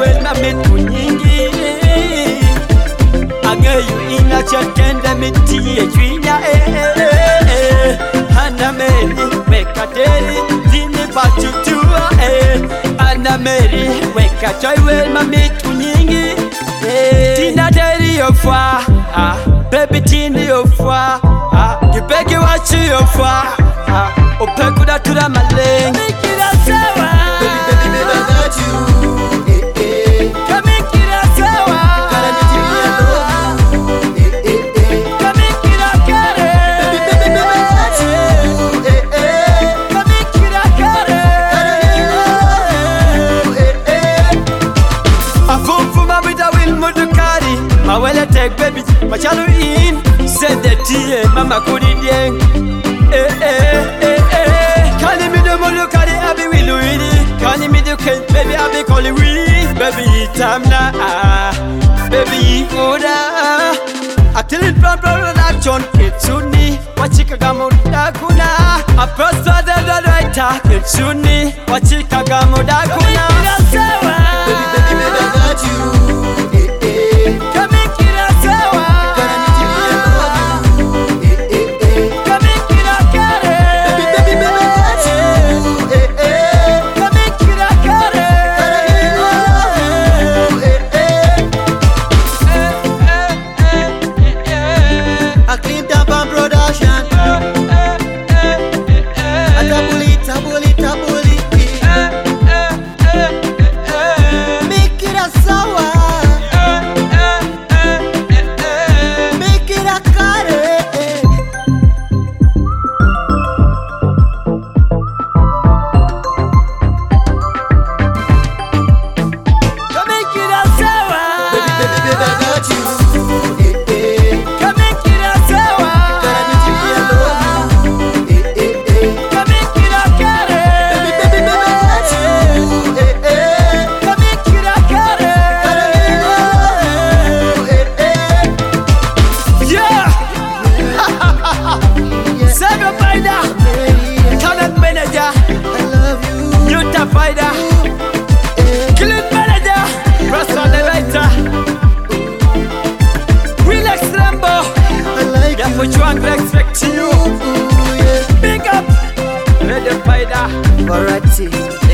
well mamitu nyingi Agayu ina chakenda miti ya chwinya Anna Mary weka deri dini bachutua Anna Mary weka joy well mamitu nyingi Tina deri yofwa baby tina yofwa Kipeke wachi yofwa Opeku da tura maleng Mikira sawa Baby, baby, I got you. Kamikira sawa Karaniti, I love you. Kamikira kare Baby, baby, I got you. Kamikira kare Afumfuma wida wil mudukari Mawele tek baby Machalu in Send the tea Mama kuri dieng Kali mi do mudukari abi wilu wili Kali mi do ken baby abi koli wili Baby tamna Baby oda Atilin plan production Kitsuni Wachika gamuda kuna A prosper the writer Kitsuni Wachika gamuda kuna Baby, baby, I got you. Kamikira sawa Karaniti, I love you. Kamikira kare Baby, baby, I got you. Kamikira kare I clean up on production. Tabuli, tabuli. Make it a sour. Make it a curry. Kamikira sawa Baby, I got you. Kamikira sawa Karaniti, I love you. Kamikira kare Baby, I got you. Kamikira kare Yeah Sega Fighter Talent manager I love you. Utah Fighter Clean manager Rasta the writer Relax Rambo I like Yeah, you. for you and respect to you Ooh, yeah. Big up Radio Fighter Alrighty.